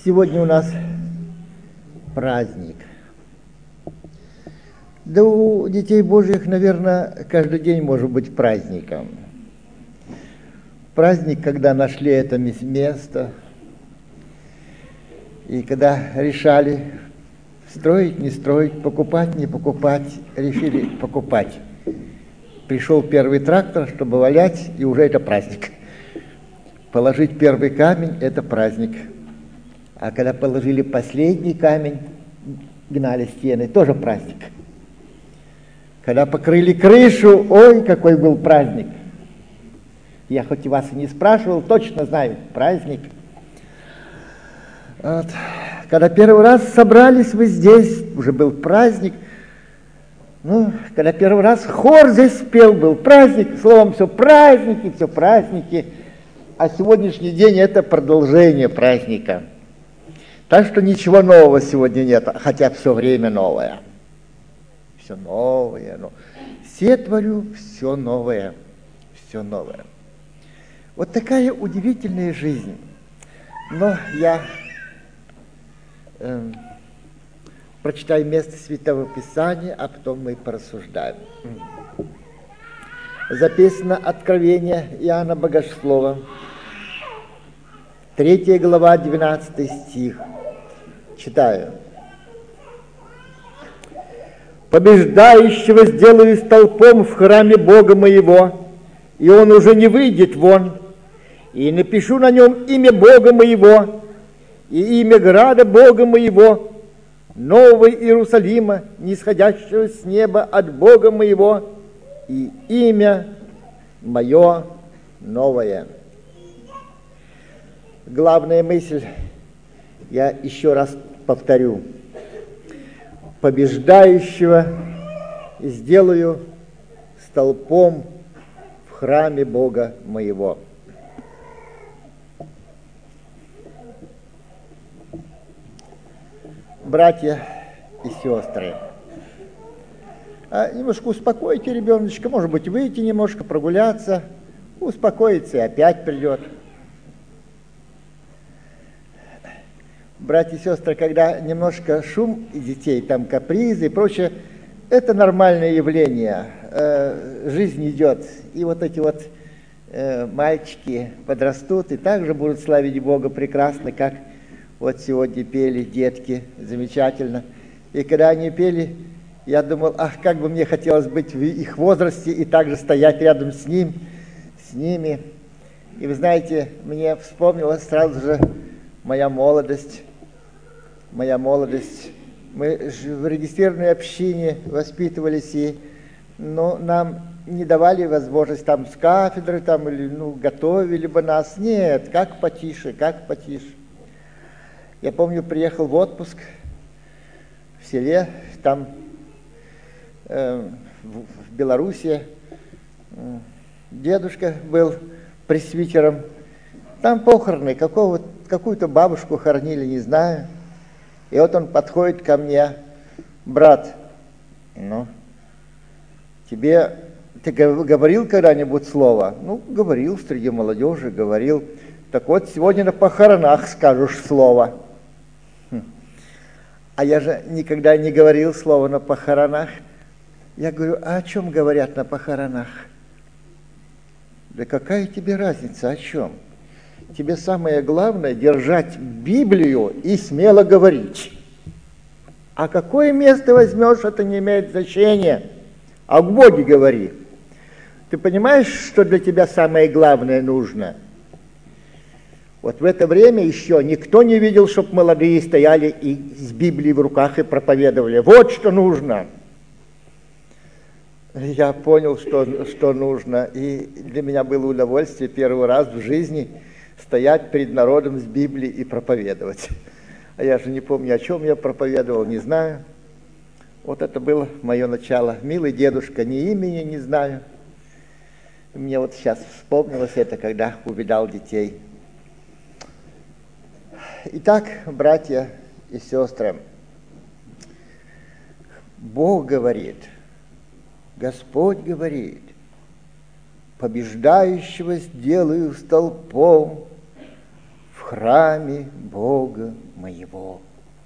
Сегодня у нас праздник. Да у детей Божьих, наверное, каждый день может быть праздником. Праздник, когда нашли это место, и когда решали строить, не строить, покупать, не покупать, решили покупать. Пришел первый трактор, чтобы валять, и уже это праздник. Положить первый камень – это праздник. А когда положили последний камень, гнали стены, тоже праздник. Когда покрыли крышу, ой, какой был праздник. Я хоть и вас и не спрашивал, точно знаю, праздник. Вот. Когда первый раз собрались вы здесь, уже был праздник. Когда первый раз хор здесь спел, был праздник. Словом, все праздники, все праздники. А сегодняшний день это продолжение праздника. Так что ничего нового сегодня нет, хотя все время новое. Все новое. Все творю, все новое. Все новое. Вот такая удивительная жизнь. Но я прочитаю место Святого Писания, а потом мы порассуждаем. Записано Откровение Иоанна Богослова, 3 глава, 12 стих. Читаю. «Побеждающего сделаю столпом в храме Бога моего, и он уже не выйдет вон, и напишу на нем имя Бога моего, и имя града Бога моего, Нового Иерусалима, нисходящего с неба от Бога моего, и имя мое новое». Главная мысль, я еще раз повторю. Побеждающего сделаю столпом в храме Бога моего. Братья и сестры, немножко успокойте ребеночка, может быть, выйти немножко, прогуляться, успокоится и опять придет. Братья и сестры, когда немножко шум и детей, там капризы и прочее, это нормальное явление. Жизнь идет, и вот эти вот мальчики подрастут и также будут славить Бога прекрасно, как вот сегодня пели детки, замечательно. И когда они пели, я думал, как бы мне хотелось быть в их возрасте и также стоять рядом с ними. И вы знаете, мне вспомнилась сразу же моя молодость. Мы в регистрированной общине воспитывались, но нам не давали возможность там с кафедры, там, или готовили бы нас. Нет, как потише. Я помню, приехал в отпуск в селе, там в Белоруссии, дедушка был пресвитером, там похороны, какую-то бабушку хоронили, не знаю. И вот он подходит ко мне: брат, ты говорил когда-нибудь слово? Говорил, среди молодежи говорил. Так вот, сегодня на похоронах скажешь слово. А я же никогда не говорил слова на похоронах. Я говорю, а о чем говорят на похоронах? Да какая тебе разница, о чем? Тебе самое главное держать Библию и смело говорить. А какое место возьмешь, это не имеет значения. А к Боге говори. Ты понимаешь, что для тебя самое главное нужно? Вот в это время еще никто не видел, чтобы молодые стояли и с Библией в руках и проповедовали. Вот что нужно. Я понял, что нужно. И для меня было удовольствие первый раз в жизни стоять перед народом с Библией и проповедовать. А я же не помню, о чем я проповедовал, не знаю. Вот это было мое начало. Милый дедушка, ни имени не знаю. Мне вот сейчас вспомнилось это, когда увидал детей. Итак, братья и сестры, Бог говорит, Господь говорит, побеждающего сделаю столпом в храме Бога моего.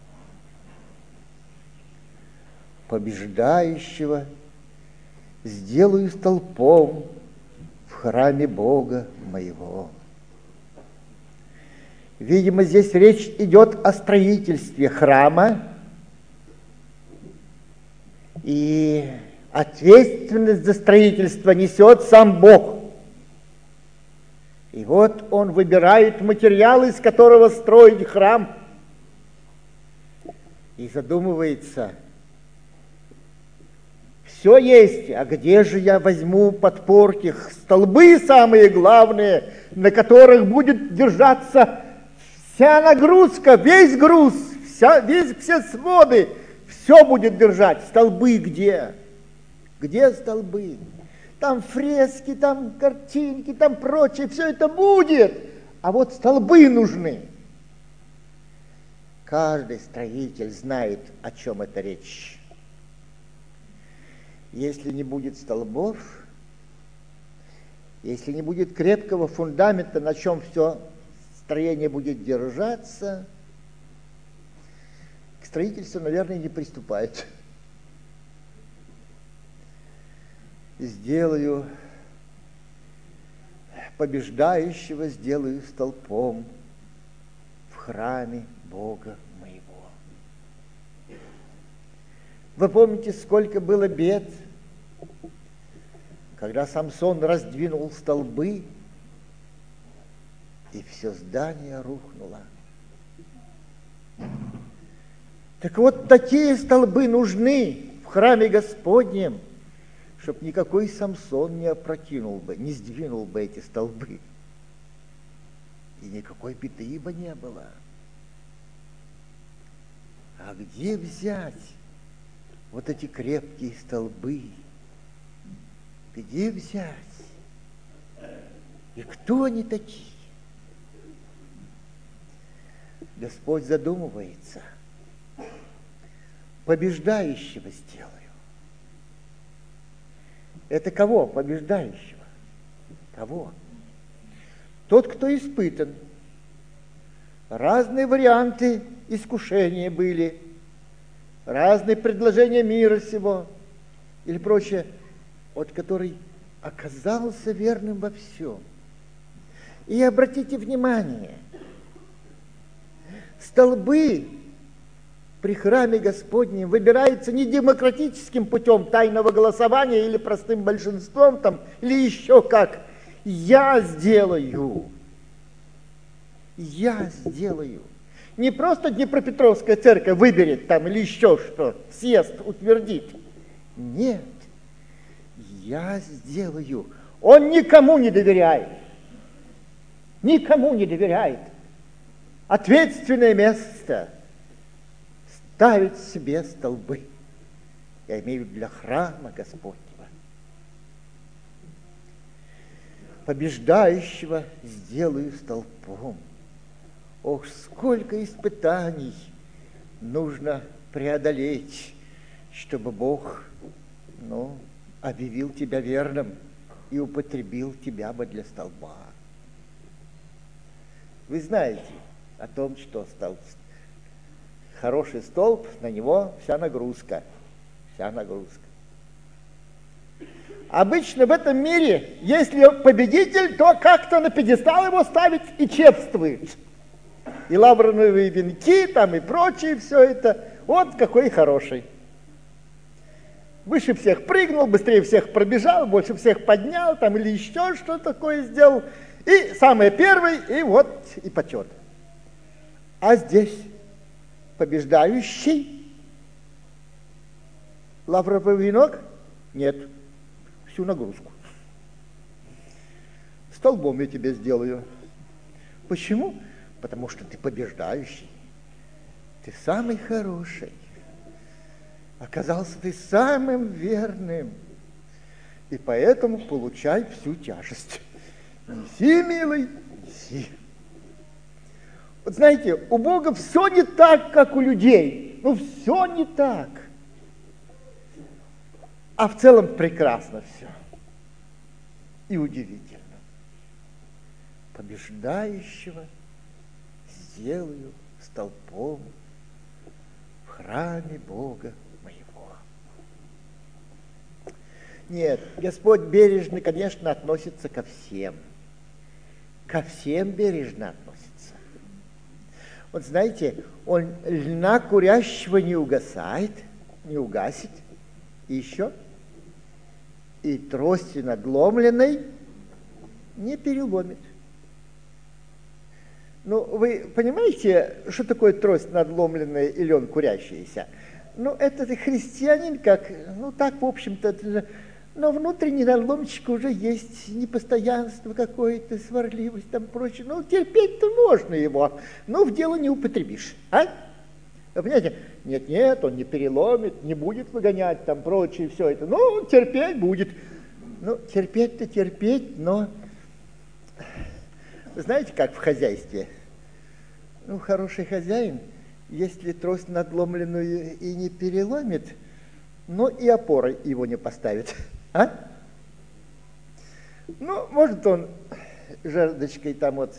Побеждающего сделаю столпом в храме Бога моего. Видимо, здесь речь идет о строительстве храма, и ответственность за строительство несет сам Бог. И вот Он выбирает материал, из которого строить храм, и задумывается: все есть, а где же я возьму подпорки, столбы самые главные, на которых будет держаться вся нагрузка, весь груз, все своды, все будет держать. Столбы где? Где столбы? Там фрески, там картинки, там прочее, все это будет. А вот столбы нужны. Каждый строитель знает, о чем это речь. Если не будет столбов, если не будет крепкого фундамента, на чем все строение будет держаться, к строительству, наверное, не приступают. Сделаю побеждающего, сделаю столпом в храме Бога моего. Вы помните, сколько было бед, когда Самсон раздвинул столбы, и все здание рухнуло. Так вот, такие столбы нужны в храме Господнем, чтобы никакой Самсон не опрокинул бы, не сдвинул бы эти столбы. И никакой беды бы не было. А где взять вот эти крепкие столбы? Где взять? И кто они такие? Господь задумывается. Побеждающего сделаю. Это кого? Побеждающего. Кого? Тот, кто испытан. Разные варианты искушения были, разные предложения мира сего или прочее, от который оказался верным во всем. И обратите внимание, столбы при храме Господнем выбираются не демократическим путем тайного голосования или простым большинством там, или еще как. Я сделаю. Я сделаю. Не просто Днепропетровская церковь выберет там или еще что, съезд утвердит. Нет. Я сделаю. Он никому не доверяет. Никому не доверяет. Ответственное место ставить себе столбы. Я имею для храма Господнего. Побеждающего сделаю столпом. Ох, сколько испытаний нужно преодолеть, чтобы Бог, объявил тебя верным и употребил тебя бы для столба. Вы знаете о том, что хороший столб, на него вся нагрузка. Вся нагрузка. Обычно в этом мире, если победитель, то как-то на пьедестал его ставить и чествует. И лавровые венки там и прочее, все это. Вот какой хороший. Выше всех прыгнул, быстрее всех пробежал, больше всех поднял там или еще что такое сделал. И самый первый, и вот и почет. А здесь побеждающий лавровый венок? Нет, всю нагрузку. Столбом я тебе сделаю. Почему? Потому что ты побеждающий. Ты самый хороший. Оказался ты самым верным. И поэтому получай всю тяжесть. Неси, милый, неси. Вот знаете, у Бога все не так, как у людей. Все не так. А в целом прекрасно все. И удивительно. Побеждающего сделаю столпом в храме Бога моего. Нет, Господь бережно, конечно, относится ко всем. Ко всем бережно относится. Вот знаете, Он льна курящего не угасит, и еще, и трости надломленной не переломит. Ну, вы понимаете, что такое трость надломленная и лен курящийся? Ну, это христианин, как, ну, так, в общем-то, но внутренний надломчик уже есть, непостоянство какое-то, сварливость, там прочее. Ну, терпеть-то можно его, но в дело не употребишь, а? Вы понимаете? Нет, он не переломит, не будет выгонять, там прочее, все это. Ну, терпеть будет. Ну, терпеть-то терпеть, но... Знаете, как в хозяйстве? Ну, хороший хозяин, если трость надломленную и не переломит, но и опорой его не поставит. А? Ну, может, он жердочкой там вот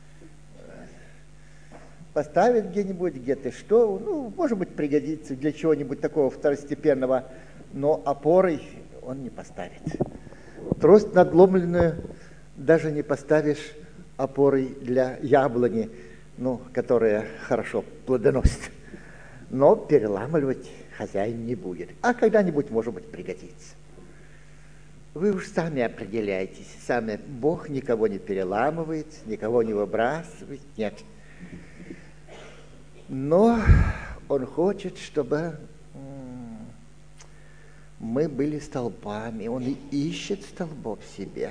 поставит где-нибудь, где-то что, ну, может быть, пригодится для чего-нибудь такого второстепенного, но опорой он не поставит. Трость надломленную даже не поставишь опорой для яблони, ну, которая хорошо плодоносит. Но переламывать хозяин не будет. А когда-нибудь, может быть, пригодится. Вы уж сами определяйтесь. Сами Бог никого не переламывает, никого не выбрасывает. Нет. Но Он хочет, чтобы мы были столпами. Он и ищет столбов в себе.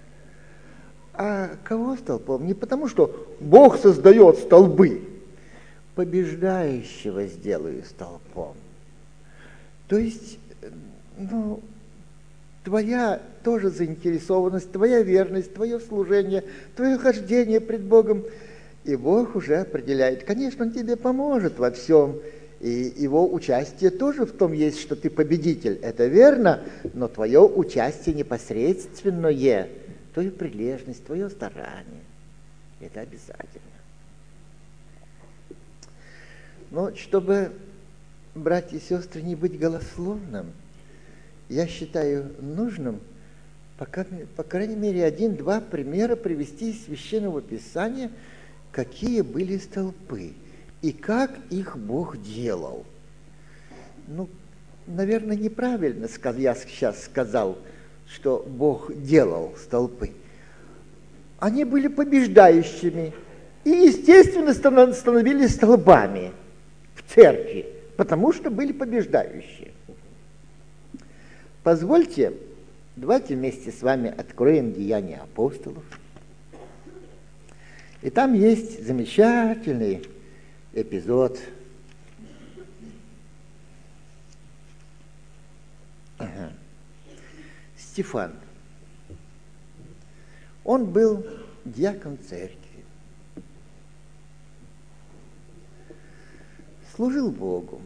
А кого столпом? Не потому, что Бог создает столбы. Побеждающего сделаю столпом. То есть, ну, твоя тоже заинтересованность, твоя верность, твое служение, твое хождение пред Богом. И Бог уже определяет. Конечно, Он тебе поможет во всем. И Его участие тоже в том есть, что ты победитель. Это верно, но твое участие непосредственное, твою прилежность, твое старание. Это обязательно. Но чтобы, братья и сестры, не быть голословным, я считаю нужным, по крайней мере, 1-2 примера привести из Священного Писания, какие были столпы и как их Бог делал. Ну, наверное, неправильно я сейчас сказал, что Бог делал столпы. Они были побеждающими и, естественно, становились столбами в церкви, потому что были побеждающие. Позвольте, давайте вместе с вами откроем Деяния апостолов. И там есть замечательный эпизод. Стефан. Он был диакон церкви. Служил Богу.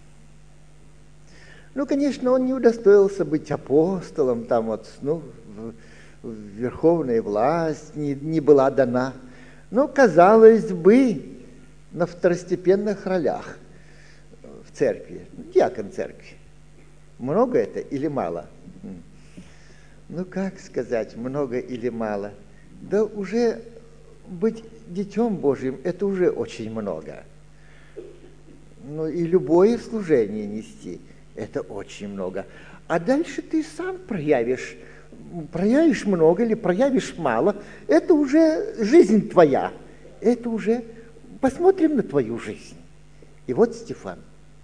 Ну, конечно, он не удостоился быть апостолом, там вот, ну, верховная власть не была дана. Но, казалось бы, на второстепенных ролях в церкви, диакон церкви. Много это или мало? Ну, как сказать, много или мало? Да уже быть детем Божьим, это уже очень много. Ну, и любое служение нести, это очень много. А дальше ты сам проявишь много или проявишь мало, это уже жизнь твоя. Это уже посмотрим на твою жизнь. И вот Стефан.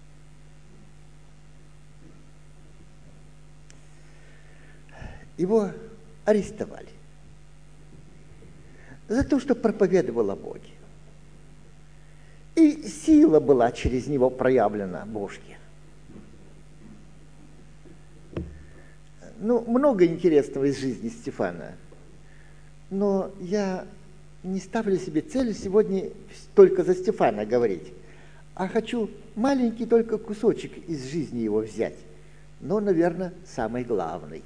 Его арестовали за то, что проповедовал о Боге. И сила была через него проявлена Божья. Ну, много интересного из жизни Стефана. Но я не ставлю себе целью сегодня только за Стефана говорить, а хочу маленький только кусочек из жизни его взять. Но, наверное, самый главный.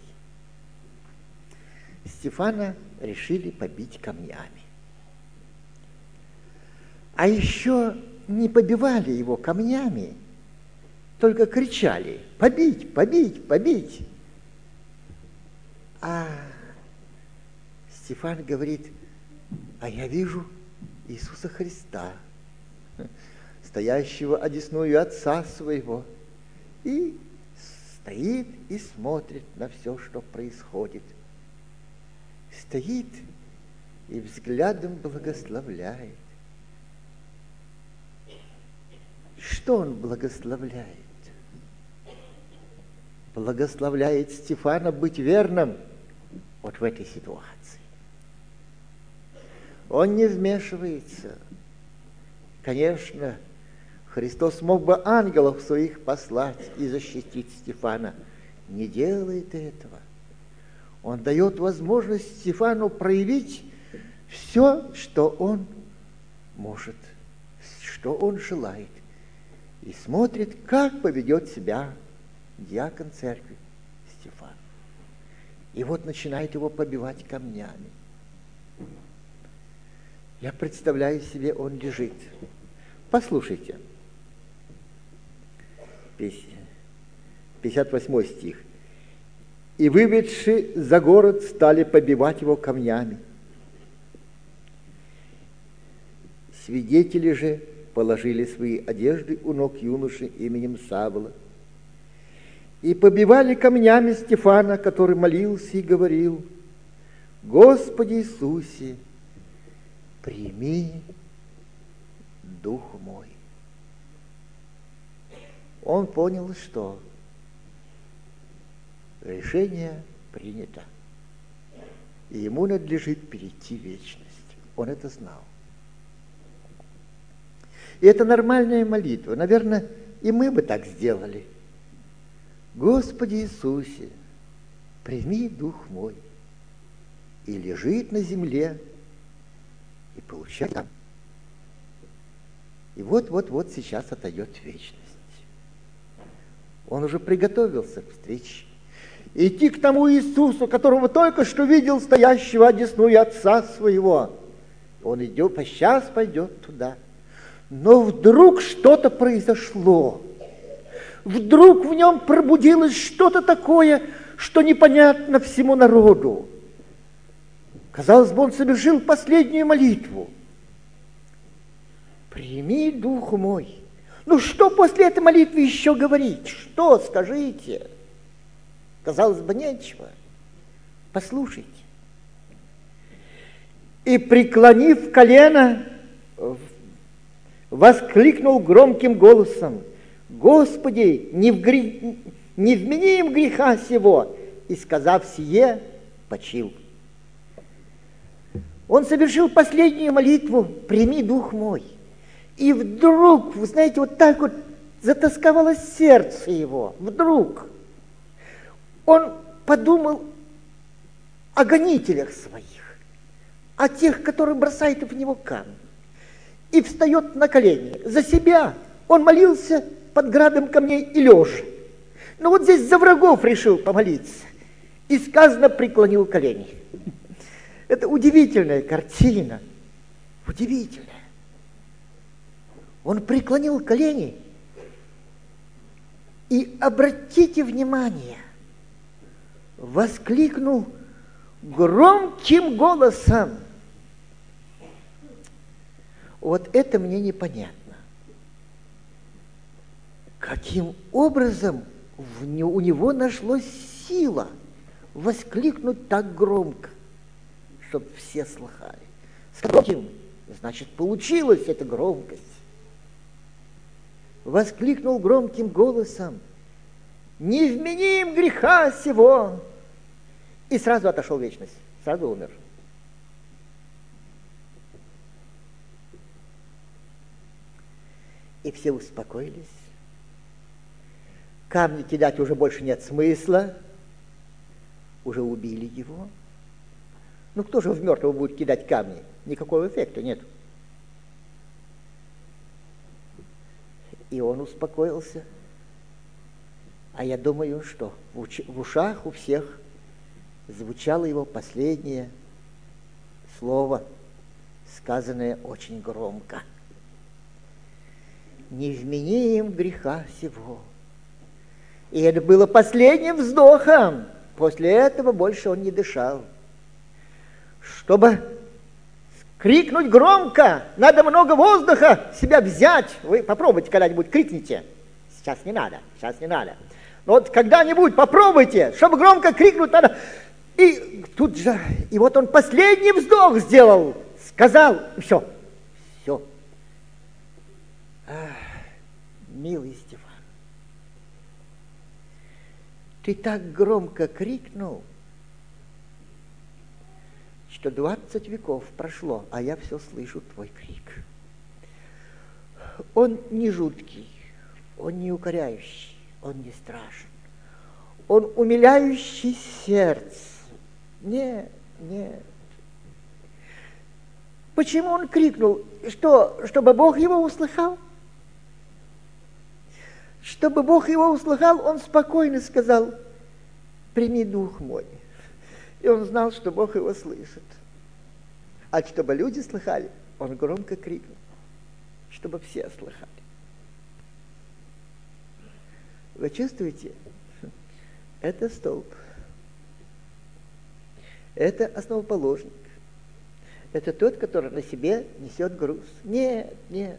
Стефана решили побить камнями. А еще не побивали его камнями, только кричали: побить, побить, побить. А Стефан говорит: а я вижу Иисуса Христа, стоящего одесную Отца своего, и стоит и смотрит на все, что происходит. Стоит и взглядом благословляет. Что он благословляет? Благословляет Стефана быть верным вот в этой ситуации. Он не вмешивается. Конечно, Христос мог бы ангелов своих послать и защитить Стефана. Не делает этого. Он дает возможность Стефану проявить все, что он может, что он желает. И смотрит, как поведет себя диакон церкви Стефан. И вот начинает его побивать камнями. Я представляю себе, он лежит. Послушайте. 58 стих. «И, выведши за город, стали побивать его камнями. Свидетели же положили свои одежды у ног юноши именем Савла. И побивали камнями Стефана, который молился и говорил: Господи Иисусе, прими дух мой». Он понял, что решение принято, и ему надлежит перейти в вечность. Он это знал. И это нормальная молитва. Наверное, и мы бы так сделали. Господи Иисусе, прими дух мой. И лежит на земле, и получает там. И вот сейчас отойдет в вечность. Он уже приготовился к встрече. Идти к тому Иисусу, которого только что видел стоящего одесную Отца своего. Он идет, сейчас пойдет туда. Но вдруг что-то произошло. Вдруг в нем пробудилось что-то такое, что непонятно всему народу. Казалось бы, он совершил последнюю молитву. «Прими дух мой». Ну что после этой молитвы еще говорить? Что, скажите? Казалось бы, нечего. Послушайте. «И, преклонив колено, воскликнул громким голосом: Господи, не вмени им греха сего, и, сказав сие, почил». Он совершил последнюю молитву: «Прими дух мой». И вдруг, вы знаете, вот так вот затосковалось сердце его. Вдруг он подумал о гонителях своих, о тех, которые бросают в него камни. И встает на колени. За себя он молился под градом камней и лежа. Но вот здесь за врагов решил помолиться. И сказано, преклонил колени. Это удивительная картина. Удивительная. Он преклонил колени. И обратите внимание, воскликнул громким голосом. Вот это мне непонятно. Каким образом у него нашлась сила воскликнуть так громко, чтобы все слыхали? С каким? Значит, получилась эта громкость. Воскликнул громким голосом: «Не вмени им греха сего!» И сразу отошел в вечность, сразу умер. И все успокоились. Камни кидать уже больше нет смысла. Уже убили его. Ну кто же в мертвого будет кидать камни? Никакого эффекта нет. И он успокоился. А я думаю, что в ушах у всех звучало его последнее слово, сказанное очень громко. не вмени им греха сего. И это было последним вздохом. После этого больше он не дышал. Чтобы крикнуть громко, надо много воздуха себя взять. Вы попробуйте когда-нибудь, крикните. Сейчас не надо. Но вот когда-нибудь попробуйте, чтобы громко крикнуть надо. И тут же, и вот он последний вздох сделал, сказал, и все. Милый Стефан, ты так громко крикнул, что 20 веков прошло, а я все слышу твой крик. Он не жуткий, он не укоряющий, он не страшен. Он умиляющий сердце. Нет. Почему он крикнул? Чтобы Бог его услыхал? Чтобы Бог его услыхал, он спокойно сказал, прими дух мой. И он знал, что Бог его слышит. А чтобы люди слыхали, он громко крикнул, чтобы все слыхали. Вы чувствуете? Это столб. Это основоположник. Это тот, который на себе несет груз. Нет.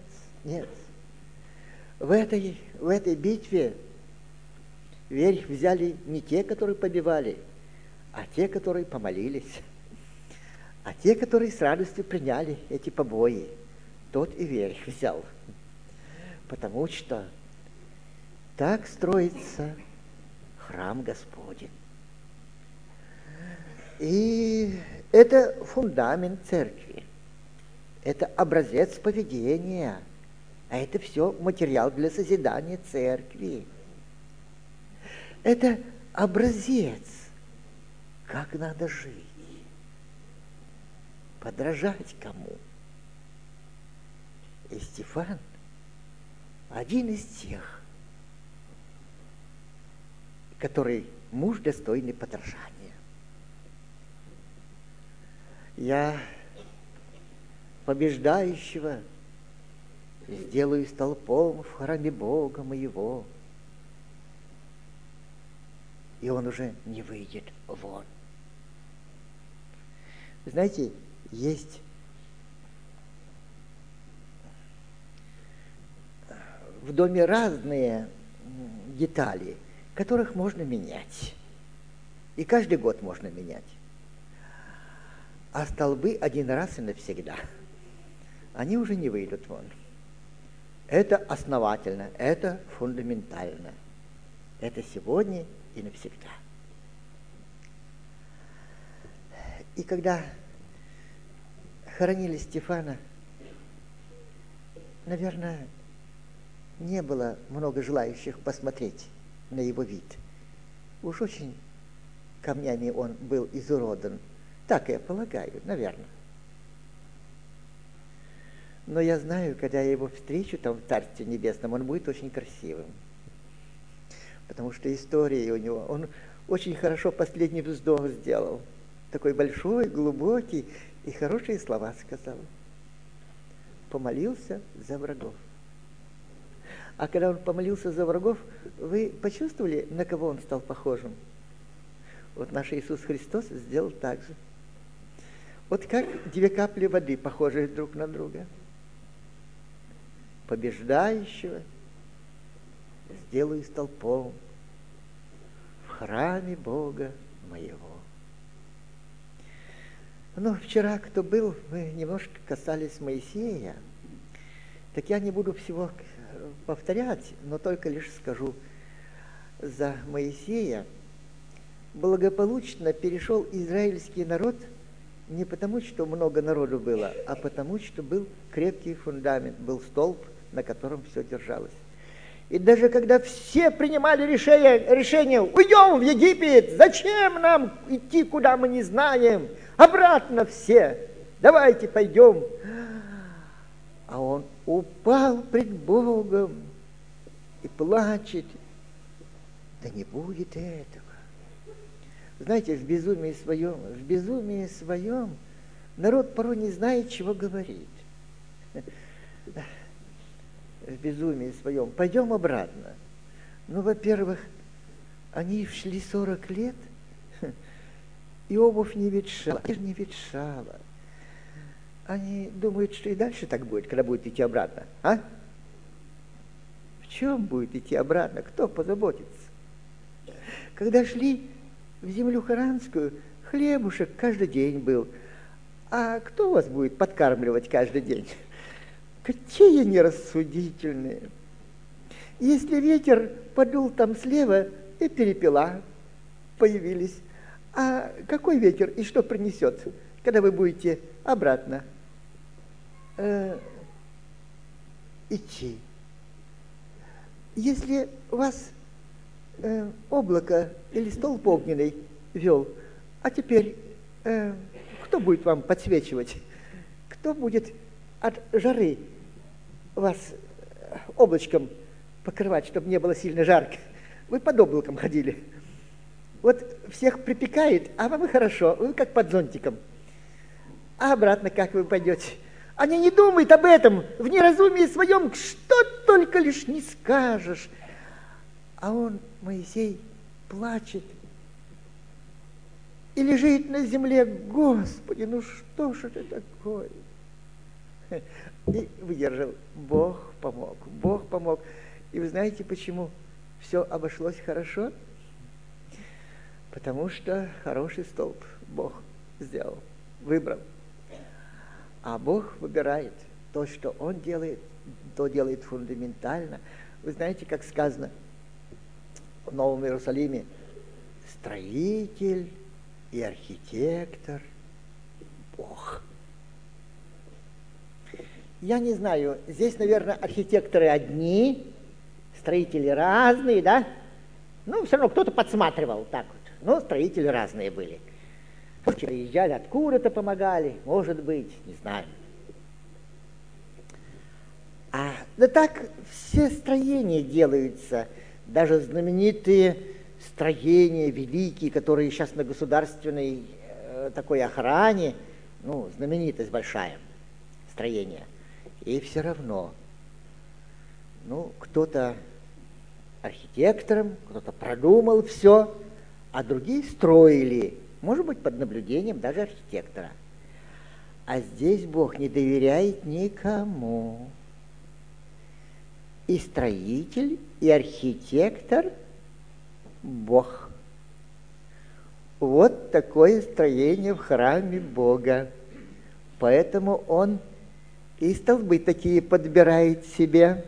В этой битве верх взяли не те, которые побивали, а те, которые помолились. А те, которые с радостью приняли эти побои, тот и верх взял. Потому что так строится храм Господень. И это фундамент церкви. Это образец поведения. А это все материал для созидания церкви. Это образец, как надо жить. Подражать кому. И Стефан один из тех, который муж достойный подражания. Я побеждающего сделаю столпом в храме Бога моего. И он уже не выйдет вон. Знаете, есть в доме разные детали, которых можно менять. И каждый год можно менять. А столбы один раз и навсегда. Они уже не выйдут вон. Это основательно, это фундаментально. Это сегодня и навсегда. И когда хоронили Стефана, наверное, не было много желающих посмотреть на его вид. Уж очень камнями он был изуродан. Так я полагаю, наверное. Но я знаю, когда я его встречу там в Царстве Небесном, он будет очень красивым. Потому что история у него, он очень хорошо последний вздох сделал. Такой большой, глубокий и хорошие слова сказал. Помолился за врагов. А когда он помолился за врагов, вы почувствовали, на кого он стал похожим? Вот наш Иисус Христос сделал так же. Вот как две капли воды, похожие друг на друга. Побеждающего сделаю столпом в храме Бога моего. Но вчера, кто был, мы немножко касались Моисея. Так я не буду всего повторять, но только лишь скажу, за Моисея благополучно перешел израильский народ не потому, что много народу было, а потому, что был крепкий фундамент, был столб, на котором все держалось. И даже когда все принимали решение, уйдем в Египет, зачем нам идти, куда мы не знаем, обратно все, давайте пойдем. А он упал пред Богом и плачет, да не будет этого. Знаете, в безумии своем народ порой не знает, чего говорить. в безумии своем, пойдем обратно. Ну, во-первых, они шли 40 лет, и обувь не ветшала, не ветшала. Они думают, что и дальше так будет, когда будет идти обратно. А? В чем будет идти обратно? Кто позаботится? Когда шли в землю харанскую, хлебушек каждый день был. А кто вас будет подкармливать каждый день? Какие нерассудительные! Если ветер подул там слева, и перепела появились. А какой ветер и что принесет, когда вы будете обратно идти? Если вас облако или столб огненный вел, а теперь кто будет вам подсвечивать? Кто будет от жары вас облачком покрывать, чтобы не было сильно жарко? Вы под облаком ходили. Вот всех припекает, а вам и хорошо, вы как под зонтиком. А обратно как вы пойдете? Они не думают об этом, в неразумии своем, что только лишь не скажешь. А он, Моисей, плачет и лежит на земле. Господи, ну что ж это такое? И выдержал. Бог помог, Бог помог. И вы знаете, почему все обошлось хорошо? Потому что хороший столб Бог сделал, выбрал. А Бог выбирает то, что Он делает, то делает фундаментально. Вы знаете, как сказано в Новом Иерусалиме: строитель и архитектор Бог. Я не знаю, здесь, наверное, архитекторы одни, строители разные, да? Ну, все равно кто-то подсматривал так вот. Но строители разные были. Приезжали откуда-то, помогали, может быть, не знаю. Да так все строения делаются, даже знаменитые строения великие, которые сейчас на государственной такой охране, ну, знаменитость большая, строение. И все равно, ну, кто-то архитектором, кто-то продумал все, а другие строили, может быть, под наблюдением даже архитектора. А здесь Бог не доверяет никому. И строитель, и архитектор Бог. Вот такое строение в храме Бога. Поэтому Он и столбы такие подбирает себе.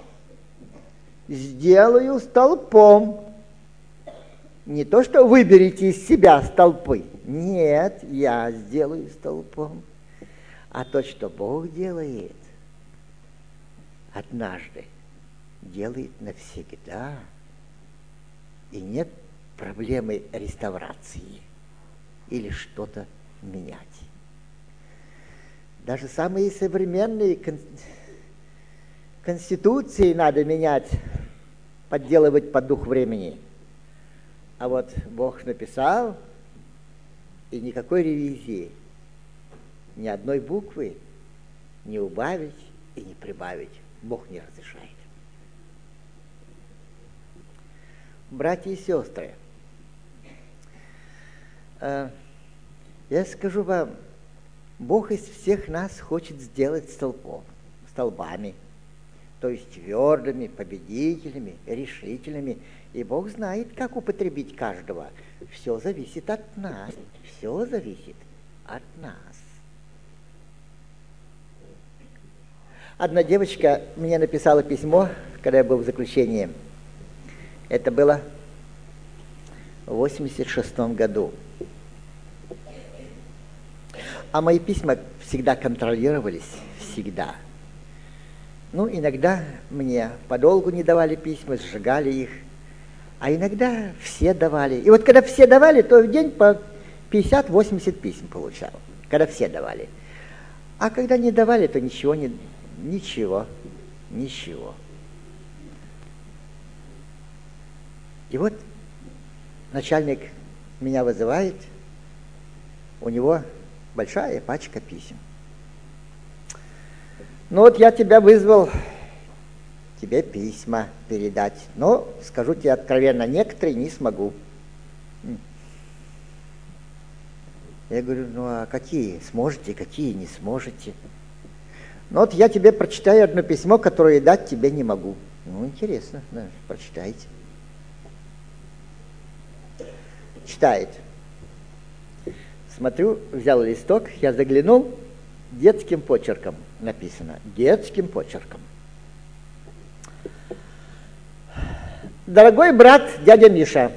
Сделаю столпом. Не то, что выберите из себя столпы. Нет, я сделаю столпом. А то, что Бог делает однажды, делает навсегда. И нет проблемы реставрации или что-то менять. Даже самые современные конституции надо менять, подделывать под дух времени. А вот Бог написал, и никакой ревизии, ни одной буквы не убавить и не прибавить Бог не разрешает. Братья и сестры, я скажу вам, Бог из всех нас хочет сделать столбами, то есть твердыми, победителями, решительными. И Бог знает, как употребить каждого. Все зависит от нас. Все зависит от нас. Одна девочка мне написала письмо, когда я был в заключении. Это было в 1986 году. А мои письма всегда контролировались, всегда. Ну, иногда мне подолгу не давали письма, сжигали их, а иногда все давали. И вот когда все давали, то в день по 50-80 писем получал, когда все давали. А когда не давали, то ничего. И вот начальник меня вызывает, у него большая пачка писем. Ну вот я тебя вызвал, тебе письма передать. Но, скажу тебе откровенно, некоторые не смогу. Я говорю, ну а какие сможете, какие не сможете? Ну вот я тебе прочитаю одно письмо, которое дать тебе не могу. Ну, интересно, да, прочитайте. Читает. Смотрю, взял листок, я заглянул, детским почерком написано. Детским почерком. Дорогой брат, дядя Миша,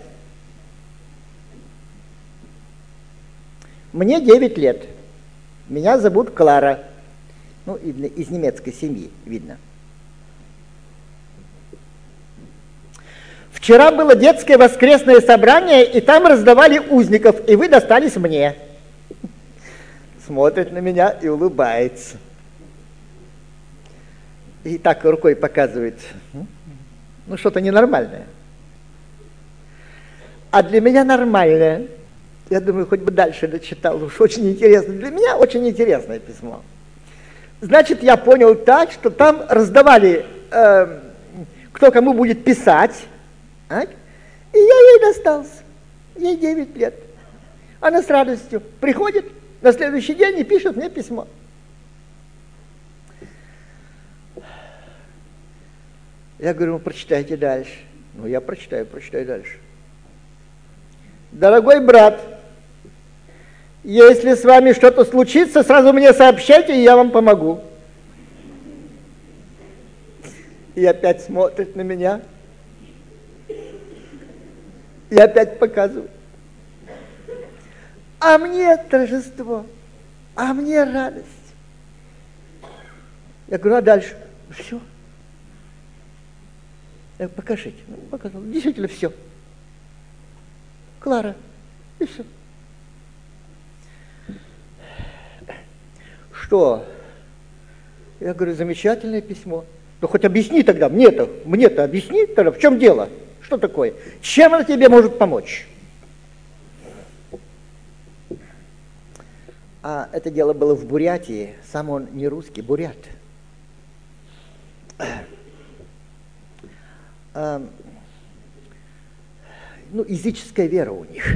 мне 9 лет. Меня зовут Клара. Ну, из немецкой семьи, видно. Вчера было детское воскресное собрание, и там раздавали узников, и вы достались мне. Смотрит на меня и улыбается. И так рукой показывает. Ну, что-то ненормальное. А для меня нормальное. Я думаю, хоть бы дальше дочитал, уж очень интересно. Для меня очень интересное письмо. Значит, я понял так, что там раздавали, кто кому будет писать, и я ей достался. Ей 9 лет. Она с радостью приходит на следующий день и пишет мне письмо. Я говорю, ну, прочитайте дальше. Ну, я прочитаю дальше. Дорогой брат, если с вами что-то случится, сразу мне сообщайте, и я вам помогу. И опять смотрит на меня. И опять показывает. А мне торжество, а мне радость. Я говорю, а дальше? Все. Я говорю, покажите. Ну, показал. Действительно все. Клара. И все. Что? Я говорю, замечательное письмо. Ну, хоть объясни тогда, мне-то объясни тогда, в чем дело? Что такое? Чем она тебе может помочь? А это дело было в Бурятии. Сам он не русский, бурят. Ну, языческая вера у них.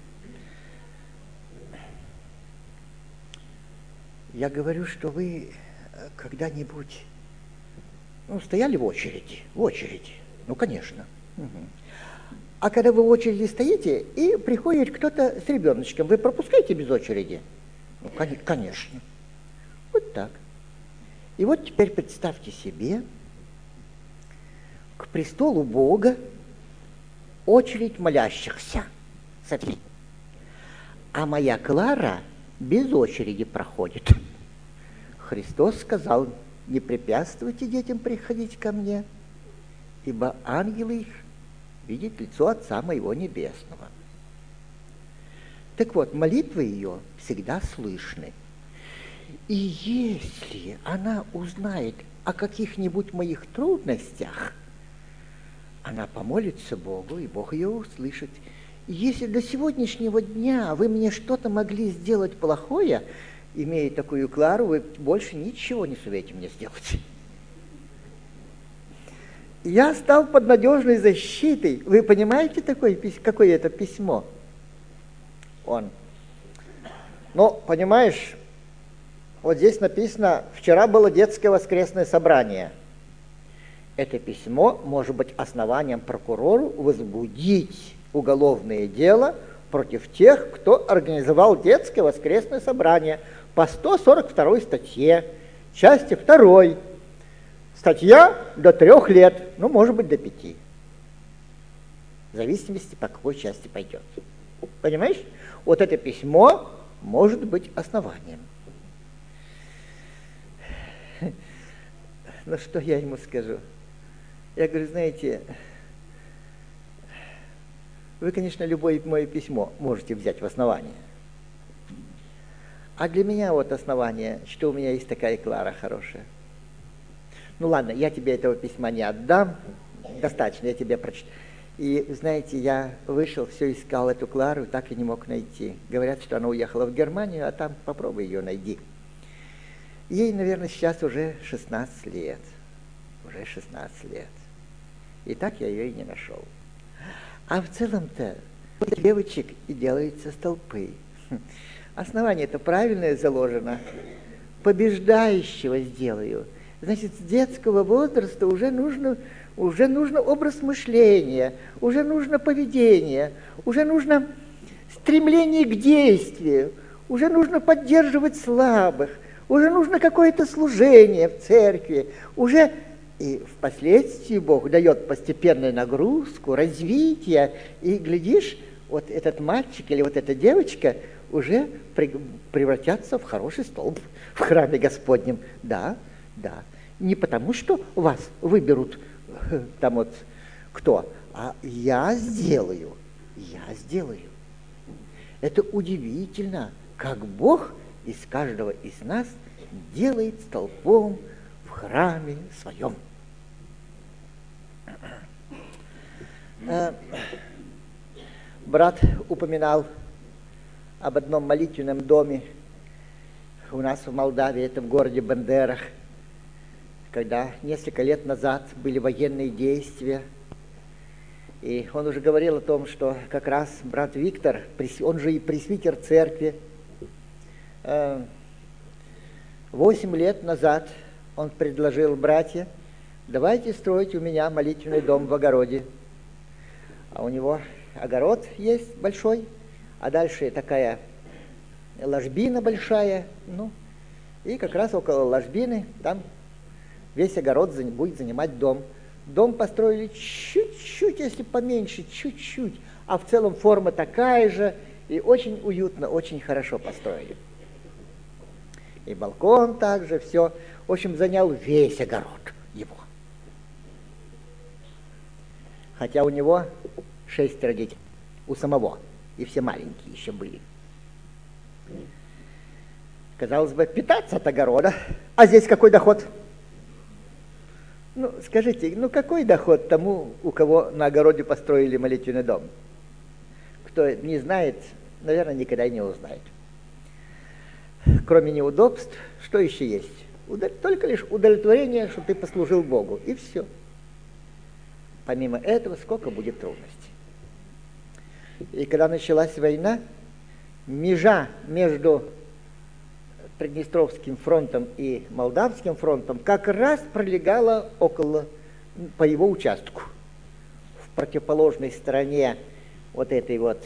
Я говорю, что вы когда-нибудь, ну, стояли в очереди. Ну, конечно. Угу. А когда вы в очереди стоите, и приходит кто-то с ребеночком, вы пропускаете без очереди? Ну, конечно. Вот так. И вот теперь представьте себе, к престолу Бога очередь молящихся. Смотри. А моя Клара без очереди проходит. Христос сказал, не препятствуйте детям приходить ко мне, ибо ангелы их видят лицо Отца моего Небесного. Так вот, молитвы ее всегда слышны. И если она узнает о каких-нибудь моих трудностях, она помолится Богу, и Бог ее услышит. И если до сегодняшнего дня вы мне что-то могли сделать плохое, имея такую Клару, вы больше ничего не сумеете мне сделать. Я стал под надежной защитой. Вы понимаете, какое это письмо? Ну, понимаешь, вот здесь написано, вчера было детское воскресное собрание. Это письмо может быть основанием прокурору возбудить уголовное дело против тех, кто организовал детское воскресное собрание по 142 статье, части 2. Статья до 3 лет, ну, может быть, до 5. В зависимости, по какой части пойдет. Понимаешь? Вот это письмо может быть основанием. Ну, что я ему скажу? Я говорю, знаете, вы, конечно, любое мое письмо можете взять в основание. А для меня вот основание, что у меня есть такая Клара хорошая. Ну ладно, я тебе этого письма не отдам, достаточно, я тебе прочитаю. И, знаете, я вышел, все искал эту Клару, так и не мог найти. Говорят, что она уехала в Германию, а там попробуй ее найди. Ей, наверное, сейчас уже 16 лет. уже 16 лет. И так я ее и не нашел. А в целом-то девочек и делается столпы. Основание-то правильное заложено. Побеждающего сделаю. Значит, с детского возраста уже нужно образ мышления, уже нужно поведение, уже нужно стремление к действию, уже нужно поддерживать слабых, уже нужно какое-то служение в церкви, уже и впоследствии Бог дает постепенную нагрузку, развитие, и, глядишь, вот этот мальчик или вот эта девочка уже превратятся в хороший столб в храме Господнем. Да, да. Не потому, что вас выберут там вот кто, а я сделаю. Это удивительно, как Бог из каждого из нас делает столпом в храме своем. Брат упоминал об одном молитвенном доме у нас в Молдавии, это в городе Бендерах, когда несколько лет назад были военные действия. И он уже говорил о том, что как раз брат Виктор, он же и пресвитер церкви, 8 лет назад он предложил: братья, давайте строить у меня молитвенный дом в огороде. А у него огород есть большой, а дальше такая ложбина большая, и как раз около ложбины там весь огород будет занимать дом. Дом построили чуть-чуть, если поменьше, чуть-чуть, а в целом форма такая же, и очень уютно, очень хорошо построили. И балкон также, все. В общем, занял весь огород его. Хотя у него 6 детей, у самого, и все маленькие еще были. Казалось бы, питаться от огорода, а здесь какой доход? Скажите, какой доход тому, у кого на огороде построили молитвенный дом? Кто не знает, наверное, никогда и не узнает. Кроме неудобств, что еще есть? Только лишь удовлетворение, что ты послужил Богу, и все. Помимо этого, сколько будет трудностей. И когда началась война, межа между Приднестровским фронтом и Молдавским фронтом как раз пролегала по его участку. В противоположной стороне вот этой вот,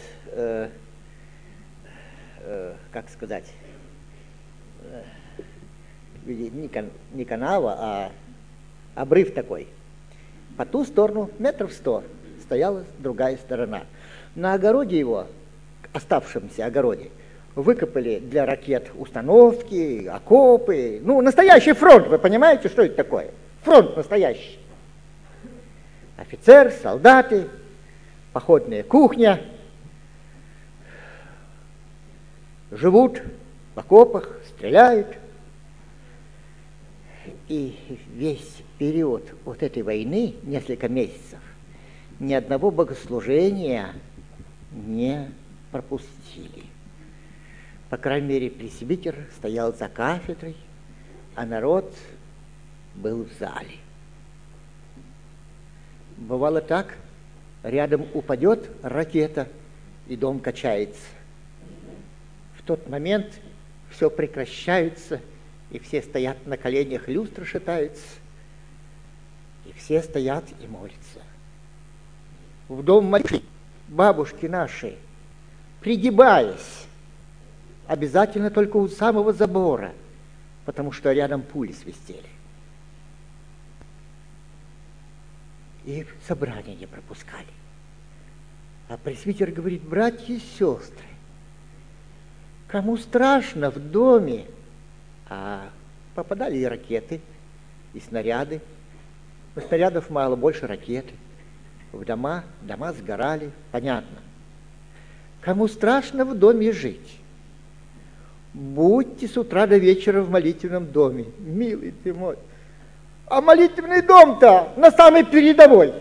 не канава, а обрыв такой. По ту сторону 100 метров стояла другая сторона. На огороде его, оставшемся огороде, выкопали для ракет установки, окопы. Настоящий фронт, вы понимаете, что это такое? Фронт настоящий. Офицер, солдаты, походная кухня. Живут в окопах, стреляют. И весь период вот этой войны, несколько месяцев, ни одного богослужения не пропустили. По крайней мере, пресвитер стоял за кафедрой, а народ был в зале. Бывало так, рядом упадет ракета, и дом качается. В тот момент все прекращается, и все стоят на коленях, люстра шатается, и все стоят и молятся. В дом молитвы бабушки наши, пригибаясь, обязательно только у самого забора, потому что рядом пули свистели. И собрания не пропускали. А пресвитер говорит: братья и сестры, кому страшно в доме, а попадали и ракеты, и снаряды. Но снарядов мало, больше ракеты. В дома сгорали, понятно. Кому страшно в доме жить, будьте с утра до вечера в молитвенном доме, милый ты мой. А молитвенный дом-то на самой передовой.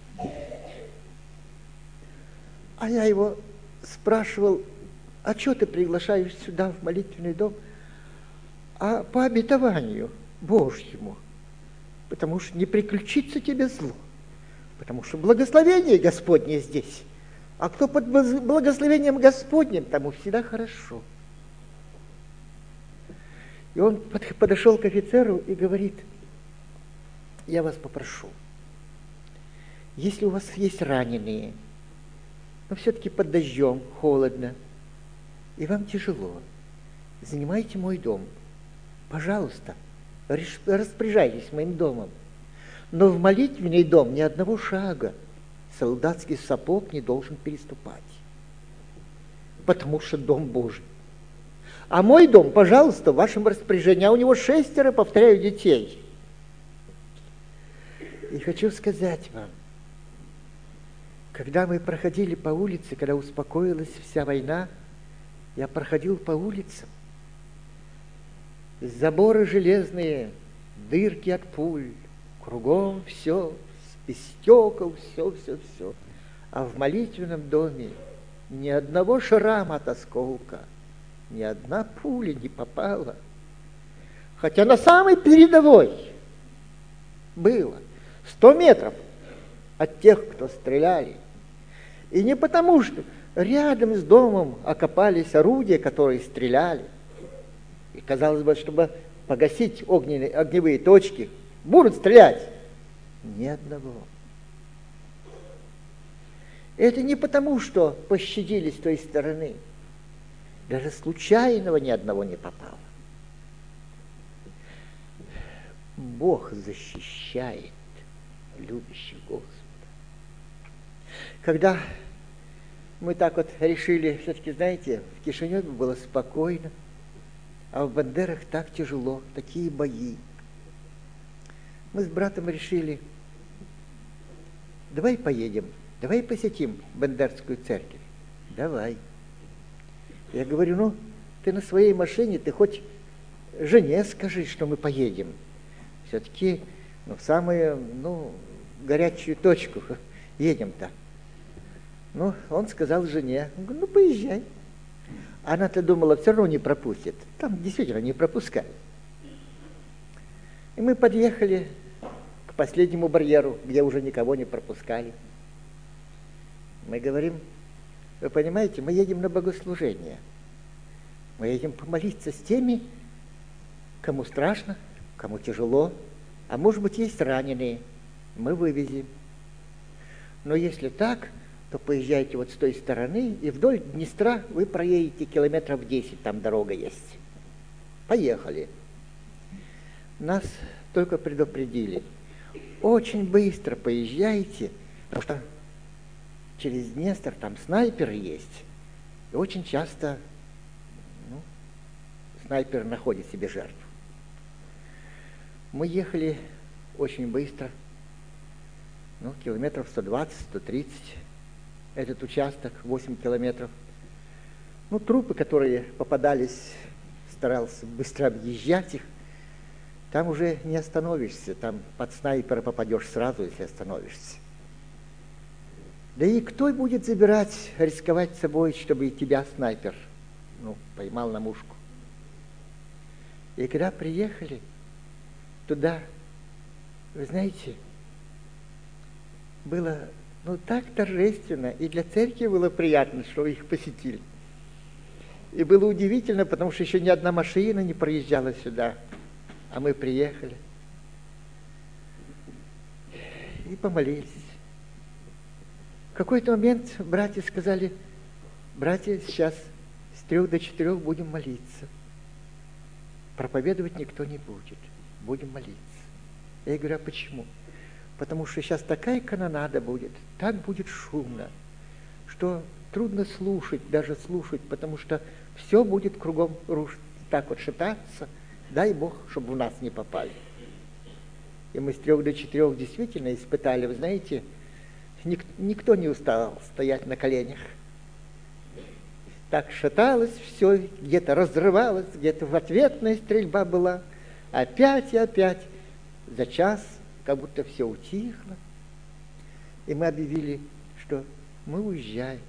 А я его спрашивал: а что ты приглашаешь сюда в молитвенный дом? А по обетованию Божьему. потому что не приключится тебе зло, потому что благословение Господне здесь. А кто под благословением Господним, тому всегда хорошо. И он подошел к офицеру и говорит: я вас попрошу, если у вас есть раненые, но все-таки под дождем, холодно, и вам тяжело, занимайте мой дом. Пожалуйста, распоряжайтесь моим домом. Но в молитвенный дом ни одного шага солдатский сапог не должен переступать, потому что дом Божий. А мой дом, пожалуйста, в вашем распоряжении. А у него 6, повторяю, детей. И хочу сказать вам, когда мы проходили по улице, когда успокоилась вся война, я проходил по улицам, заборы железные, дырки от пуль, кругом все, без стекол, все. А в молитвенном доме ни одного шрама от осколка, ни одна пуля не попала. Хотя на самой передовой было 100 метров от тех, кто стреляли. И не потому, что рядом с домом окопались орудия, которые стреляли. И казалось бы, чтобы погасить огневые точки, будут стрелять. Ни одного. Это не потому, что пощадили с той стороны. Даже случайного ни одного не попало. Бог защищает любящих Господа. Когда мы так вот решили, все-таки, знаете, в Кишиневе было спокойно, а в Бандерах так тяжело, такие бои. Мы с братом решили: давай поедем, давай посетим Бандерскую церковь. Давай. Я говорю: ну, ты на своей машине, ты хоть жене скажи, что мы поедем. Все-таки в самую, горячую точку едем-то. Ну, он сказал жене: ну, поезжай. Она-то думала, все равно не пропустит. Там действительно не пропускали. И мы подъехали к последнему барьеру, где уже никого не пропускали. Мы говорим: вы понимаете, мы едем на богослужение. Мы едем помолиться с теми, кому страшно, кому тяжело, а может быть, есть раненые. Мы вывезем. Но если так, то поезжайте вот с той стороны, и вдоль Днестра вы проедете километров 10, там дорога есть. Поехали. Нас только предупредили: очень быстро поезжайте, потому что через Днестр там снайперы есть. И очень часто снайпер находит себе жертву. Мы ехали очень быстро, километров 120, 130. Этот участок 8 километров. Трупы, которые попадались, старался быстро объезжать их. Там уже не остановишься, там под снайпера попадешь сразу, если остановишься. Да и кто будет забирать, рисковать собой, чтобы и тебя снайпер поймал на мушку? И когда приехали туда, вы знаете, было так торжественно, и для церкви было приятно, что их посетили. И было удивительно, потому что еще ни одна машина не проезжала сюда, а мы приехали и помолились. В какой-то момент братья сказали: братья, сейчас с 3 до 4 будем молиться. Проповедовать никто не будет, будем молиться. Я говорю: а почему? Потому что сейчас такая канонада будет, так будет шумно, что трудно слушать, даже слушать, потому что все будет кругом рушиться, так вот шататься. Дай Бог, чтобы в нас не попали. И мы с 3 до 4 действительно испытали, вы знаете, никто не устал стоять на коленях. Так шаталось все, где-то разрывалось, где-то в ответная стрельба была. Опять и опять. За час как будто все утихло. И мы объявили, что мы уезжаем.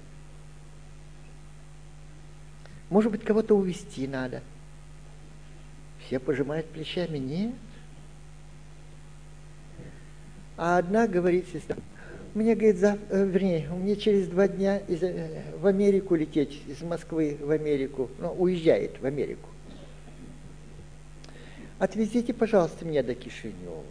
Может быть, кого-то увезти надо. Все пожимают плечами. Нет. А одна говорит сестра, мне, говорит, мне через 2 дня в Америку лететь, из Москвы в Америку, уезжает в Америку. Отвезите, пожалуйста, меня до Кишинева.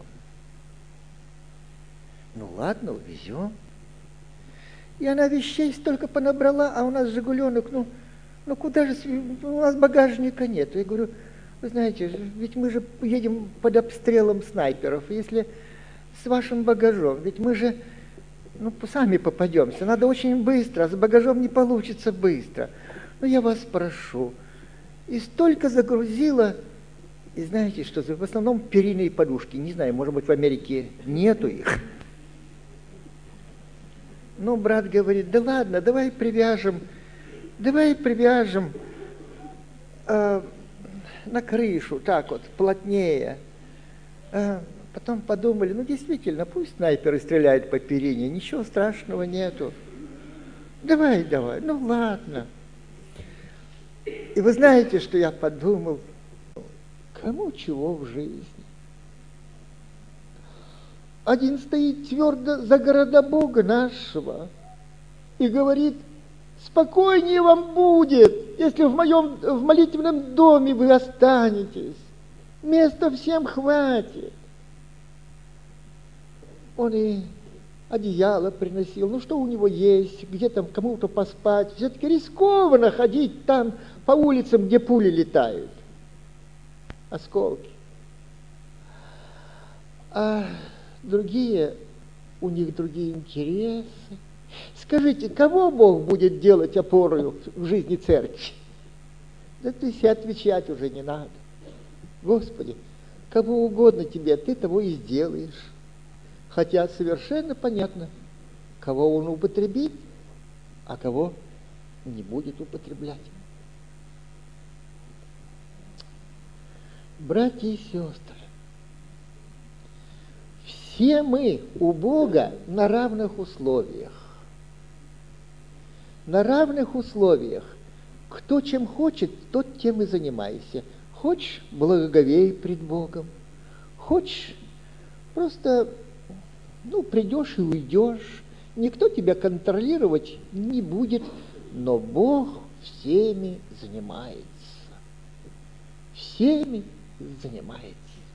Ну ладно, увезем. И она вещей столько понабрала, а у нас «Жигуленок», куда же, у нас багажника нет. Я говорю, вы знаете, ведь мы же едем под обстрелом снайперов, если с вашим багажом, ведь мы же, сами попадемся, надо очень быстро, а с багажом не получится быстро. Я вас прошу. И столько загрузила, и знаете, что в основном перинные подушки, не знаю, может быть, в Америке нету их. Брат говорит, да ладно, давай привяжем на крышу, так вот, плотнее. Потом подумали, действительно, пусть снайперы стреляют по перине, ничего страшного нету. Давай, ладно. И вы знаете, что я подумал? Кому чего в жизни? Один стоит твердо за города Бога нашего и говорит, спокойнее вам будет, если в молитвенном доме вы останетесь. Места всем хватит. Он и одеяло приносил, что у него есть, где там кому-то поспать. Все-таки рискованно ходить там по улицам, где пули летают. Осколки. А у них другие интересы. Скажите, кого Бог будет делать опорой в жизни церкви? Да ты себе отвечать уже не надо. Господи, кого угодно тебе, ты того и сделаешь. Хотя совершенно понятно, кого он употребит, а кого не будет употреблять. Братья и сестры, все мы у Бога на равных условиях. На равных условиях. Кто чем хочет, тот тем и занимайся. Хочешь, благоговей пред Богом. Хочешь, просто, придешь и уйдешь. Никто тебя контролировать не будет, но Бог всеми занимается. Всеми занимается.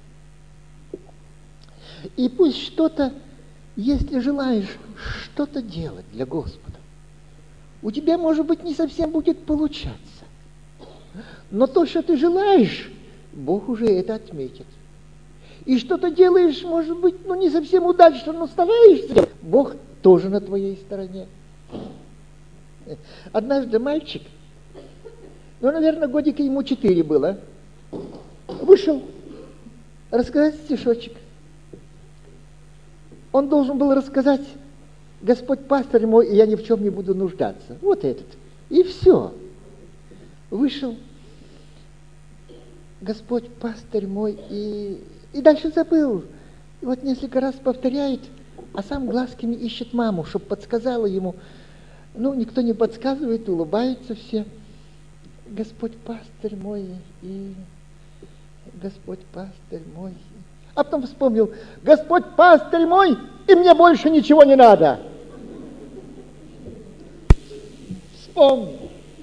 И пусть что-то, если желаешь что-то делать для Господа, у тебя, может быть, не совсем будет получаться. Но то, что ты желаешь, Бог уже это отметит. И что-то делаешь, может быть, не совсем удачно, но стараешься, Бог тоже на твоей стороне. Однажды мальчик, наверное, годика ему 4 было, вышел рассказать стишочек. Он должен был рассказать: Господь пастырь мой, и я ни в чем не буду нуждаться. Вот этот. И все. Вышел. Господь пастырь мой, и дальше забыл. И вот несколько раз повторяет, а сам глазками ищет маму, чтобы подсказала ему. Никто не подсказывает, улыбаются все. Господь пастырь мой, и Господь пастырь мой. А потом вспомнил: Господь пастырь мой, и мне больше ничего не надо. Вспомнил.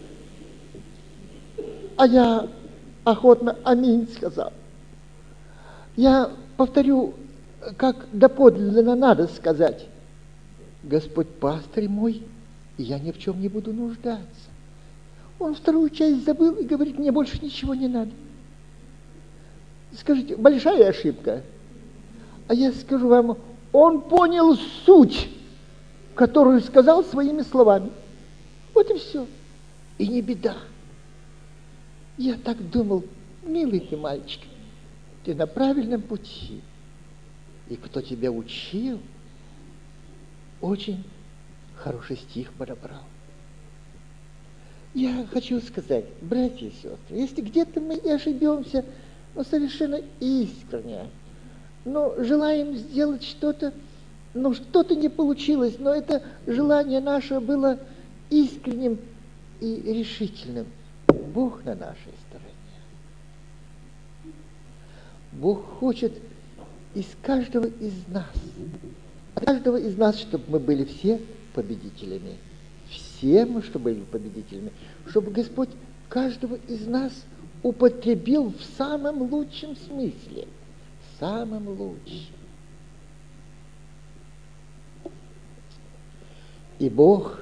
А я охотно аминь сказал. Я повторю, как доподлинно надо сказать: Господь пастырь мой, и я ни в чем не буду нуждаться. Он вторую часть забыл и говорит: мне больше ничего не надо. Скажите, большая ошибка? А я скажу вам, он понял суть, которую сказал своими словами. Вот и все. И не беда. Я так думал: милый ты мальчик, ты на правильном пути. И кто тебя учил, очень хороший стих подобрал. Я хочу сказать, братья и сестры, если где-то мы и ошибемся, совершенно искренне, желаем сделать что-то, что-то не получилось, но это желание наше было искренним и решительным. Бог на нашей стороне. Бог хочет из каждого из нас. От каждого из нас, чтобы мы были все победителями. Все мы, чтобы были победителями. Чтобы Господь каждого из нас употребил в самом лучшем смысле. Самом лучшем. И Бог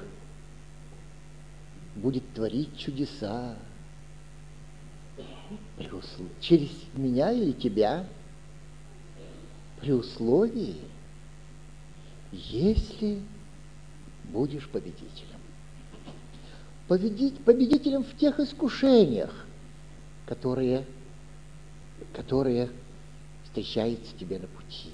будет творить чудеса через меня или тебя, при условии, если будешь победителем. Победителем в тех искушениях, которые встречаются тебе на пути.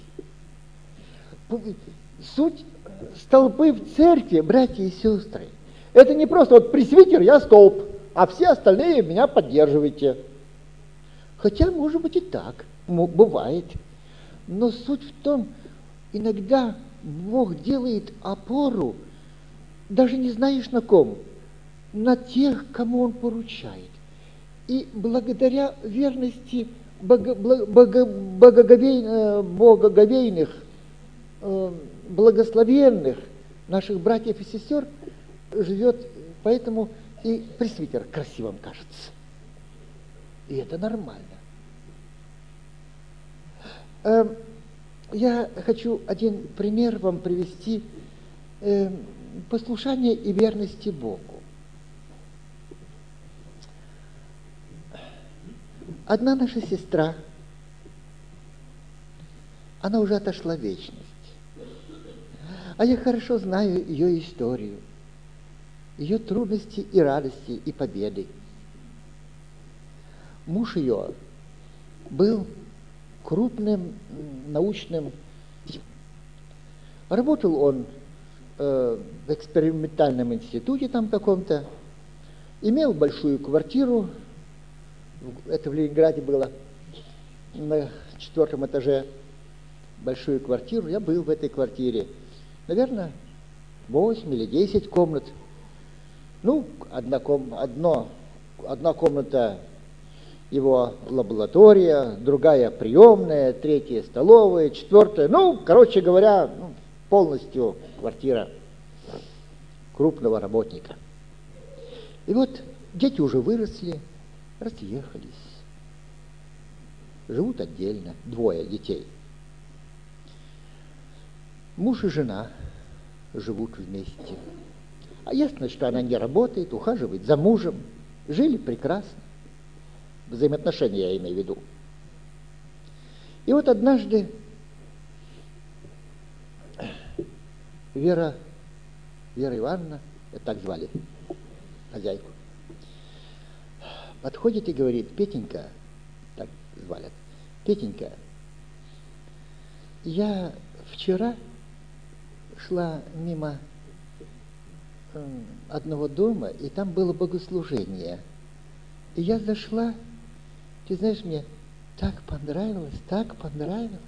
Суть столпы в церкви, братья и сестры, это не просто вот пресвитер, я столб, а все остальные меня поддерживаете. Хотя, может быть, и так, бывает. Но суть в том, иногда Бог делает опору, даже не знаешь на ком, на тех, кому Он поручает. И благодаря верности богоговейных, благословенных наших братьев и сестер живет, поэтому и пресвитер красивым кажется. И это нормально. Я хочу один пример вам привести послушания и верности Богу. Одна наша сестра, она уже отошла в вечность. А я хорошо знаю ее историю, ее трудности и радости, и победы. Муж ее был крупным научным. Работал он в экспериментальном институте там каком-то, имел большую квартиру, это в Ленинграде было, на 4 этаже, большую квартиру. Я был в этой квартире. Наверное, 8 или 10 комнат. Ну, одна комната его лаборатория, другая приемная, третья столовая, четвертая. Ну, короче говоря, полностью квартира крупного работника. И вот дети уже выросли, разъехались. Живут отдельно, 2 детей. Муж и жена живут вместе. А ясно, что она не работает, ухаживает за мужем. Жили прекрасно. Взаимоотношения я имею в виду. И вот однажды Вера Ивановна, это так звали хозяйку, подходит и говорит: Петенька, так звали, Петенька, я вчера шла мимо одного дома, и там было богослужение. И я зашла, ты знаешь, мне так понравилось, так понравилось.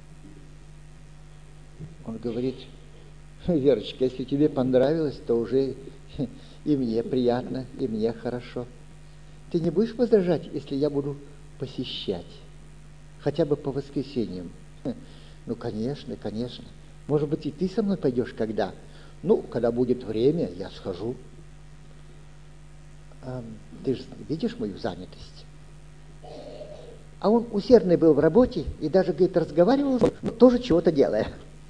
Он говорит: Верочка, если тебе понравилось, то уже и мне приятно, и мне хорошо. Ты не будешь возражать, если я буду посещать? Хотя бы по воскресеньям. Ну, конечно, конечно. Может быть, и ты со мной пойдешь когда? Ну, когда будет время, я схожу. Ты же видишь мою занятость? А он усердный был в работе и даже, говорит, разговаривал, но тоже чего-то делая.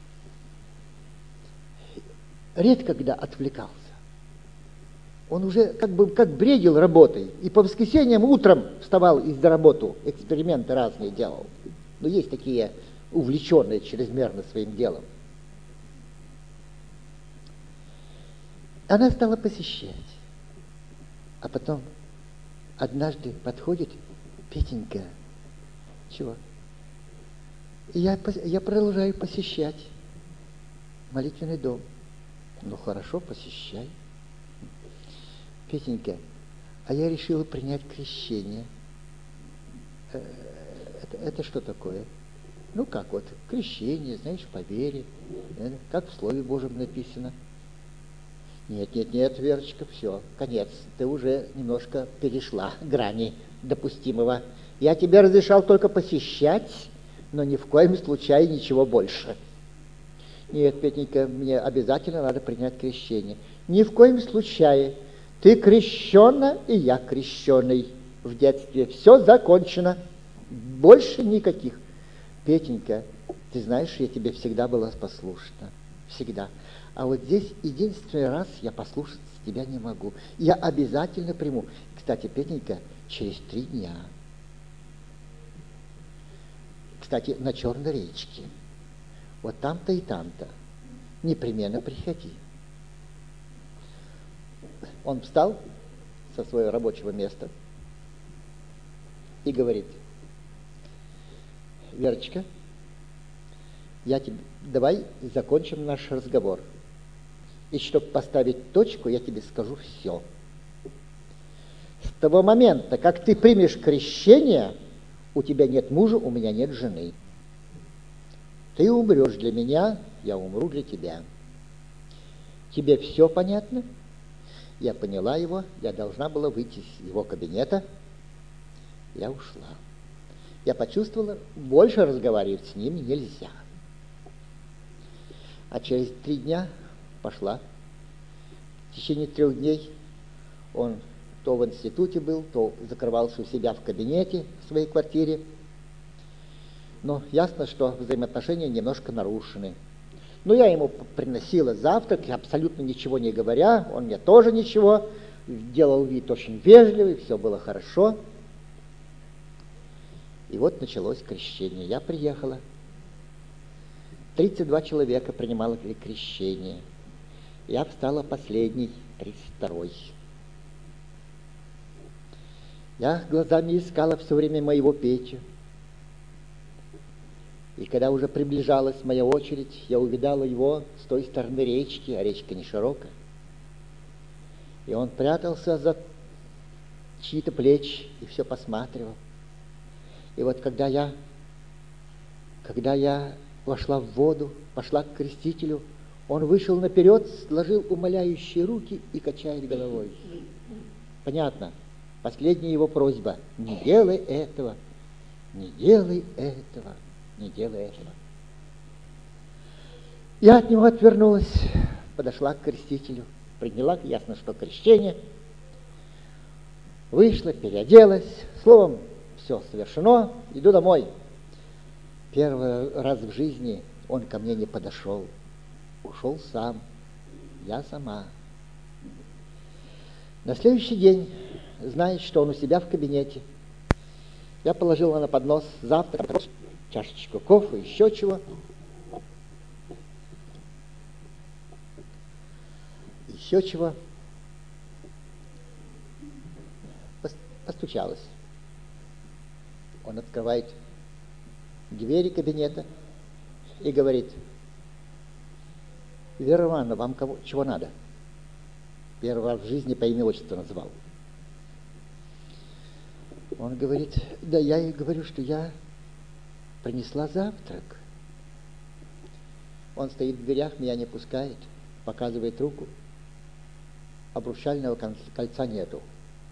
Редко когда отвлекался. Он уже как бредил работой. И по воскресеньям утром вставал и за работу, эксперименты разные делал. Но есть такие увлеченные чрезмерно своим делом. Она стала посещать. А потом однажды подходит: Петенька, чего? Я продолжаю посещать молитвенный дом. Ну хорошо, посещай. Петенька, а я решила принять крещение. Это что такое? Ну как вот, крещение, знаешь, по вере, как в Слове Божьем написано. Нет, Верочка, все, конец. Ты уже немножко перешла грани допустимого. Я тебе разрешал только посещать, но ни в коем случае ничего больше. Нет, Петенька, мне обязательно надо принять крещение. Ни в коем случае. Ты крещена, и я крещеный в детстве. Все закончено. Больше никаких. Петенька, ты знаешь, я тебе всегда была послушна. Всегда. А вот здесь единственный раз я послушаться тебя не могу. Я обязательно приму. Кстати, Петенька, через 3 дня. Кстати, на Черной речке. Вот там-то и там-то. Непременно приходи. Он встал со своего рабочего места и говорит: Верочка, давай закончим наш разговор. И чтобы поставить точку, я тебе скажу все. С того момента, как ты примешь крещение, у тебя нет мужа, у меня нет жены. Ты умрешь для меня, я умру для тебя. Тебе все понятно? Я поняла его, я должна была выйти из его кабинета. Я ушла. Я почувствовала, больше разговаривать с ним нельзя. А через 3 дня пошла. В течение 3 дней он то в институте был, то закрывался у себя в кабинете в своей квартире. Но ясно, что взаимоотношения немножко нарушены. Но я ему приносила завтрак, абсолютно ничего не говоря, он мне тоже ничего, делал вид очень вежливый, все было хорошо. И вот началось крещение. Я приехала. 32 человека принимало крещение. Я встала последний, 32-й. Я глазами искала все время моего Петю. И когда уже приближалась моя очередь, я увидала его с той стороны речки, а речка не широкая. И он прятался за чьи-то плечи и все посматривал. И вот когда я вошла в воду, пошла к крестителю, он вышел наперед, сложил умоляющие руки и качает головой. Понятно. Последняя его просьба: не делай этого, не делай этого, не делай этого. Я от него отвернулась, подошла к крестителю, приняла, ясно, что крещение, вышла, переоделась, словом, все совершено, иду домой. Первый раз в жизни он ко мне не подошел, ушел сам, я сама. На следующий день, знает, что он у себя в кабинете, я положила на поднос завтрак, чашечку кофе, еще чего. Еще чего. Постучалась. Он открывает двери кабинета и говорит: Вера Ивановна, вам чего надо? Первый раз в жизни по имени отчеству назвал. Он говорит: да я ей говорю, что я принесла завтрак. Он стоит в дверях, меня не пускает, показывает руку. Обручального кольца нету.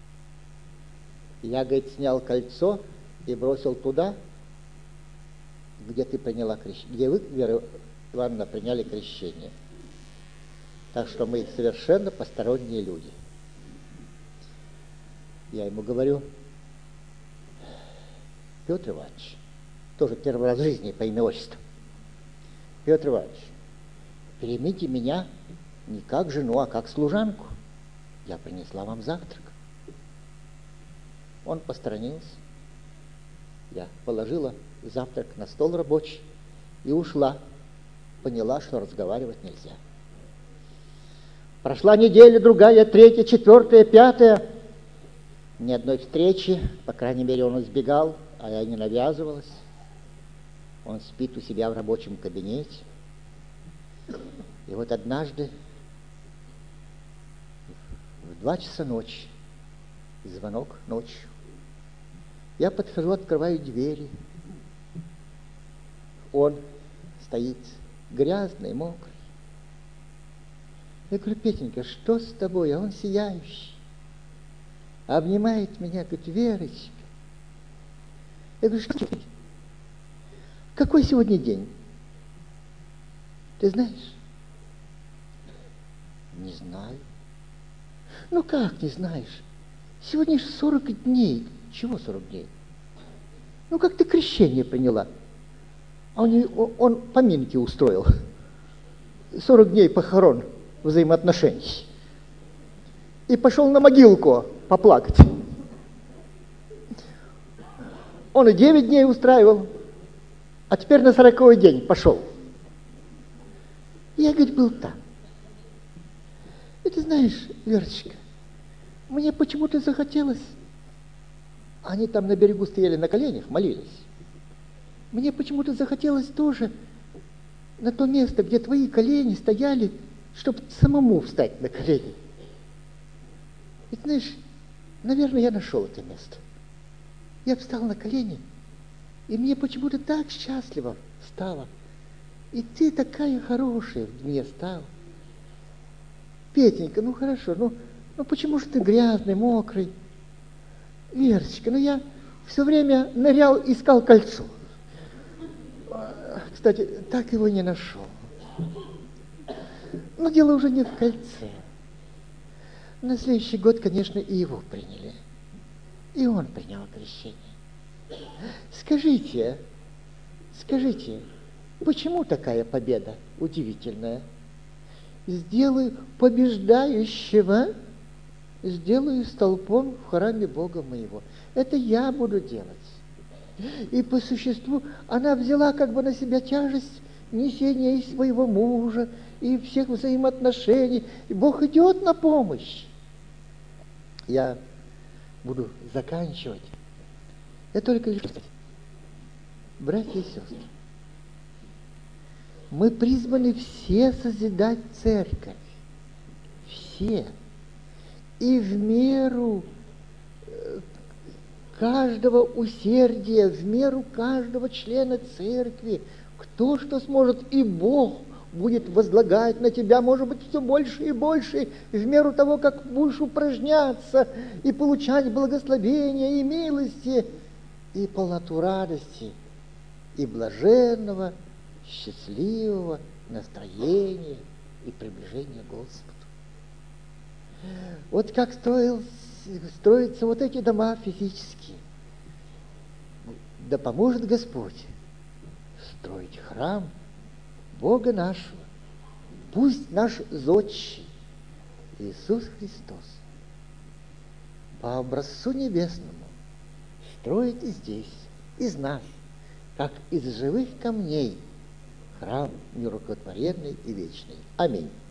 Я, говорит, снял кольцо и бросил туда, где ты приняла крещение, где вы, Вера Ивановна, приняли крещение. Так что мы совершенно посторонние люди. Я ему говорю: Петр Иванович, тоже первый раз в жизни по имени отчеству, Петр Иванович, примите меня не как жену, а как служанку. Я принесла вам завтрак. Он посторонился. Я положила завтрак на стол рабочий и ушла. Поняла, что разговаривать нельзя. Прошла неделя, другая, 3, 4, 5. Ни одной встречи, по крайней мере, он избегал, а я не навязывалась. Он спит у себя в рабочем кабинете. И вот однажды в 2 часа ночи, звонок ночью. Я подхожу, открываю двери. Он стоит грязный, мокрый. Я говорю: Петенька, что с тобой? А он сияющий. Обнимает меня, говорит: Верочка. Я говорю: что ты? Какой сегодня день? Ты знаешь? Не знаю. Ну как не знаешь? Сегодня же 40 дней. Чего 40 дней? Ну как ты крещение приняла? А он поминки устроил. 40 дней похорон взаимоотношений. И пошел на могилку поплакать. Он и 9 дней устраивал, а теперь на 40-й день пошел. Я, говорит, был там. И ты знаешь, Верочка, мне почему-то захотелось. Они там на берегу стояли на коленях, молились. Мне почему-то захотелось тоже на то место, где твои колени стояли, чтобы самому встать на колени. И ты знаешь, наверное, я нашел это место. Я встал на колени, и мне почему-то так счастливо стало. И ты такая хорошая мне стала. Петенька, ну хорошо, ну почему же ты грязный, мокрый? Верочка, ну я все время нырял, искал кольцо. Кстати, так его не нашел. Но дело уже не в кольце. На следующий год, конечно, и его приняли. И он принял крещение. Скажите, почему такая победа удивительная? Сделаю побеждающего, сделаю столпом в храме Бога моего. Это я буду делать. И по существу она взяла как бы на себя тяжесть несения и своего мужа, и всех взаимоотношений. И Бог идет на помощь. Я буду заканчивать. Я только лишь сказать, братья и сестры, мы призваны все созидать церковь. Все. И в меру каждого усердия, в меру каждого члена церкви, кто что сможет, и Бог будет возлагать на тебя, может быть, все больше и больше, в меру того, как будешь упражняться и получать благословения и милости, и полноту радости, и блаженного, счастливого настроения и приближения к Господу. Вот как строятся вот эти дома физические. Да поможет Господь строить храм Бога нашего. Пусть наш зодчий Иисус Христос по образцу небесному строит и здесь, из нас, как из живых камней, храм нерукотворенный и вечный. Аминь.